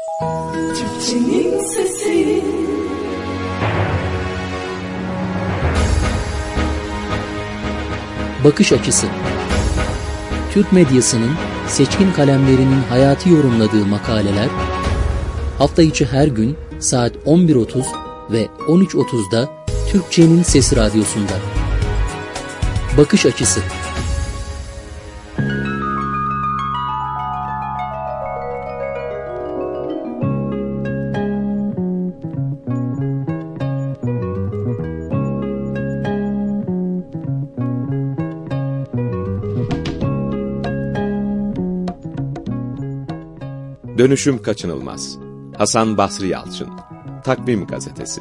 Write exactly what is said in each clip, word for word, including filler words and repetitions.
Türkçenin sesi. Bakış açısı. Türk medyasının seçkin kalemlerinin hayatı yorumladığı makaleler hafta içi her gün saat on bir otuz ve on üç otuzda Türkçenin Sesi Radyosu'nda. Bakış açısı. Dönüşüm kaçınılmaz. Hasan Basri Yalçın. Takvim Gazetesi.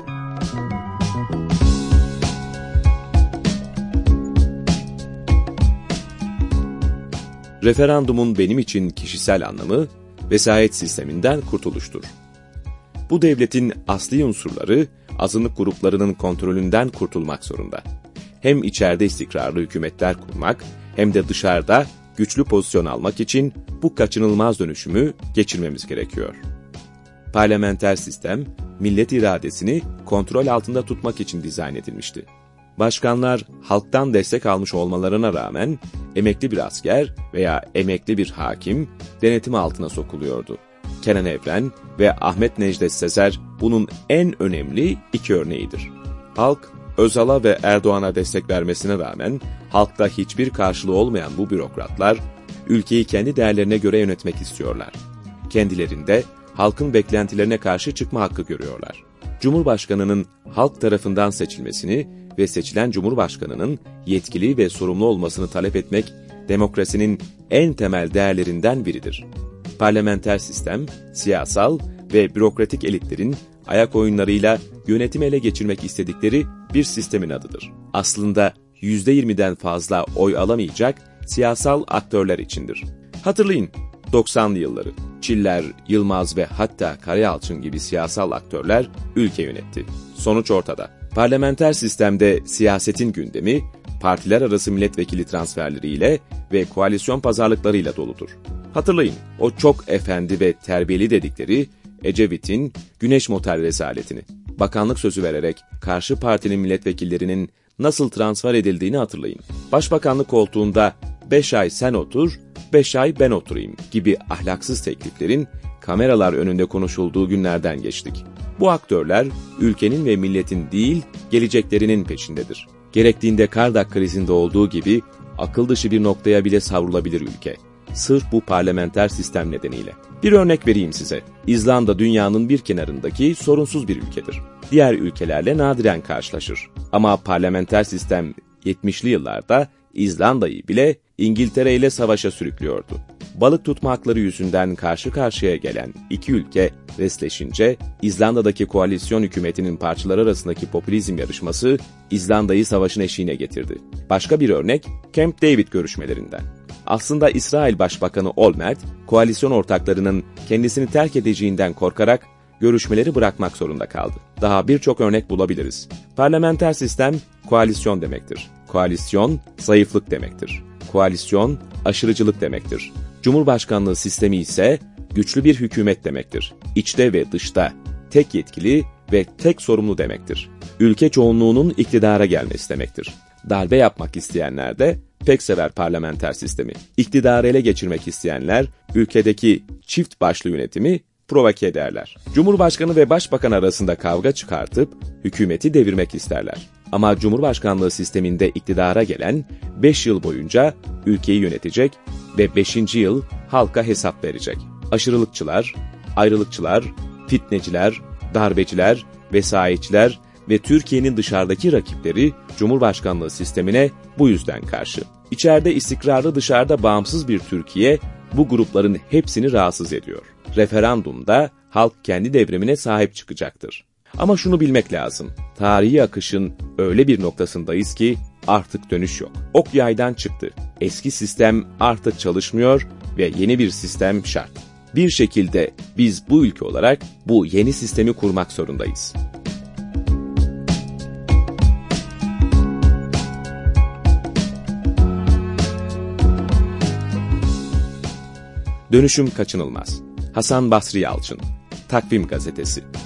Referandumun benim için kişisel anlamı, vesayet sisteminden kurtuluştur. Bu devletin asli unsurları, azınlık gruplarının kontrolünden kurtulmak zorunda. Hem içeride istikrarlı hükümetler kurmak, hem de dışarıda güçlü pozisyon almak için bu kaçınılmaz dönüşümü geçirmemiz gerekiyor. Parlamenter sistem, millet iradesini kontrol altında tutmak için dizayn edilmişti. Başkanlar, halktan destek almış olmalarına rağmen, emekli bir asker veya emekli bir hakim denetim altına sokuluyordu. Kenan Evren ve Ahmet Necdet Sezer bunun en önemli iki örneğidir. Halk, Özal'a ve Erdoğan'a destek vermesine rağmen, halkta hiçbir karşılığı olmayan bu bürokratlar, ülkeyi kendi değerlerine göre yönetmek istiyorlar. Kendilerinde halkın beklentilerine karşı çıkma hakkı görüyorlar. Cumhurbaşkanının halk tarafından seçilmesini ve seçilen Cumhurbaşkanının yetkili ve sorumlu olmasını talep etmek, demokrasinin en temel değerlerinden biridir. Parlamenter sistem, siyasal ve bürokratik elitlerin ayak oyunlarıyla yönetim ele geçirmek istedikleri bir sistemin adıdır. Aslında yüzde yirmiden fazla oy alamayacak siyasal aktörler içindir. Hatırlayın, doksanlı yılları. Çiller, Yılmaz ve hatta Karayalçın gibi siyasal aktörler ülke yönetti. Sonuç ortada. Parlamenter sistemde siyasetin gündemi, partiler arası milletvekili transferleriyle ve koalisyon pazarlıklarıyla doludur. Hatırlayın, o çok efendi ve terbiyeli dedikleri Ecevit'in Güneş Motel rezaletini. Bakanlık sözü vererek karşı partinin milletvekillerinin nasıl transfer edildiğini hatırlayın. Başbakanlık koltuğunda beş ay sen otur, beş ay ben oturayım gibi ahlaksız tekliflerin kameralar önünde konuşulduğu günlerden geçtik. Bu aktörler ülkenin ve milletin değil, geleceklerinin peşindedir. Gerektiğinde Kardak krizinde olduğu gibi akıl dışı bir noktaya bile savrulabilir ülke. Sırf bu parlamenter sistem nedeniyle. Bir örnek vereyim size. İzlanda dünyanın bir kenarındaki sorunsuz bir ülkedir. Diğer ülkelerle nadiren karşılaşır. Ama parlamenter sistem yetmişli yıllarda İzlanda'yı bile İngiltere ile savaşa sürüklüyordu. Balık tutma hakları yüzünden karşı karşıya gelen iki ülke resleşince İzlanda'daki koalisyon hükümetinin parçaları arasındaki popülizm yarışması İzlanda'yı savaşın eşiğine getirdi. Başka bir örnek Camp David görüşmelerinden. Aslında İsrail Başbakanı Olmert, koalisyon ortaklarının kendisini terk edeceğinden korkarak görüşmeleri bırakmak zorunda kaldı. Daha birçok örnek bulabiliriz. Parlamenter sistem koalisyon demektir. Koalisyon zayıflık demektir. Koalisyon aşırıcılık demektir. Cumhurbaşkanlığı sistemi ise güçlü bir hükümet demektir. İçte ve dışta tek yetkili ve tek sorumlu demektir. Ülke çoğunluğunun iktidara gelmesi demektir. Darbe yapmak isteyenler de pek sever parlamenter sistemi. İktidarı ele geçirmek isteyenler ülkedeki çift başlı yönetimi provoke ederler. Cumhurbaşkanı ve başbakan arasında kavga çıkartıp hükümeti devirmek isterler. Ama Cumhurbaşkanlığı sisteminde iktidara gelen beş yıl boyunca ülkeyi yönetecek ve beşinci yıl halka hesap verecek. Aşırılıkçılar, ayrılıkçılar, fitneciler, darbeciler, vesayetçiler ve Türkiye'nin dışarıdaki rakipleri Cumhurbaşkanlığı sistemine bu yüzden karşı. İçeride istikrarlı, dışarıda bağımsız bir Türkiye bu grupların hepsini rahatsız ediyor. Referandumda halk kendi devrimine sahip çıkacaktır. Ama şunu bilmek lazım. Tarihi akışın öyle bir noktasındayız ki artık dönüş yok. Ok yaydan çıktı. Eski sistem artık çalışmıyor ve yeni bir sistem şart. Bir şekilde biz bu ülke olarak bu yeni sistemi kurmak zorundayız. Dönüşüm kaçınılmaz. Hasan Basri Yalçın. Takvim Gazetesi.